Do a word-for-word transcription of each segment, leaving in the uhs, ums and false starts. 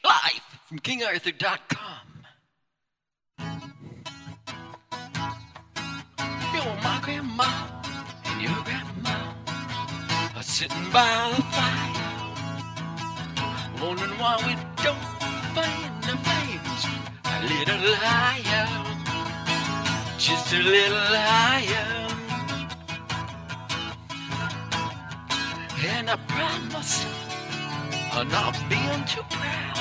Live from King Arthur dot com. You're my grandma and your grandma are sitting by the fire, wondering why we don't fan the flames. A little liar, just a little liar. And I promise I'm not being too proud,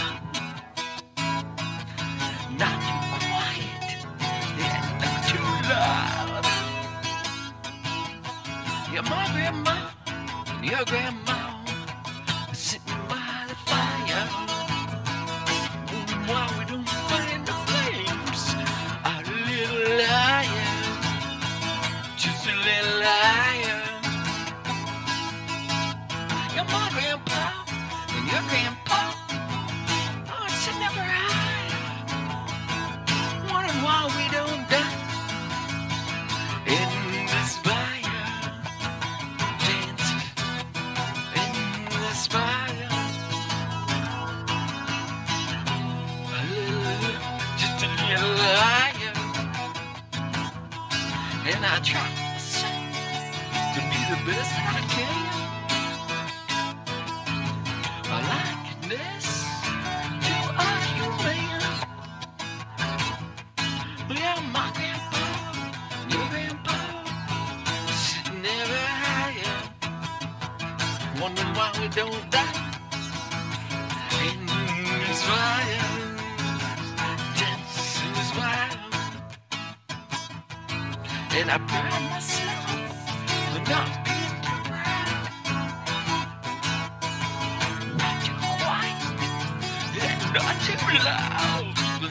not too quiet, and not too loud. You're my grandma and your grandma sitting by the fire, wondering why we don't fan the flames. A little liar, just a little liar. You're my grandpa and your grandpa are sitting up high, wondering why we don't die in this fire, dancing in this fire. A little, just a little liar, and I try myself to be the best that I can. A likeness to a human. Yeah, my grandpa, your grandpa, sitting ever higher, wondering why we don't die in this fire, dance in this fire. And I pride myself on not being too proud, not too quiet, and not too loud.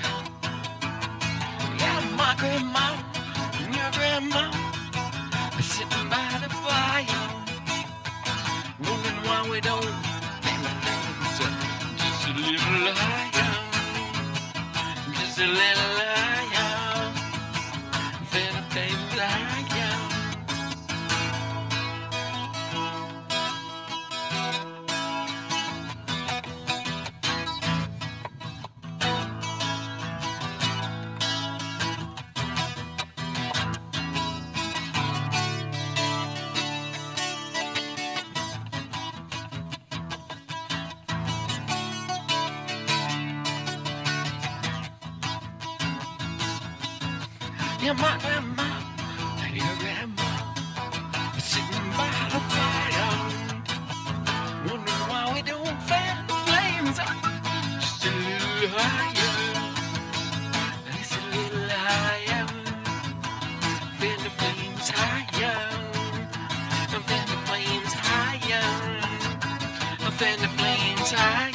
Yeah, my grandma and your grandma are sitting by the fire, wondering why we don't fan the flames. Just a little higher, just a little higher, fan the flames higher. Yeah, my grandma and your grandma are sitting by the fire, wondering why we don't fan the flames. Just a little higher, just a little higher, fan the flames higher, fan the flames higher, fan the flames higher.